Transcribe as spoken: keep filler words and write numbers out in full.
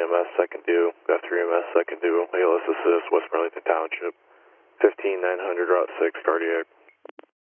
M S second due, F three M S second due, A L S assist, West Burlington Township, fifteen nine hundred Route six, cardiac.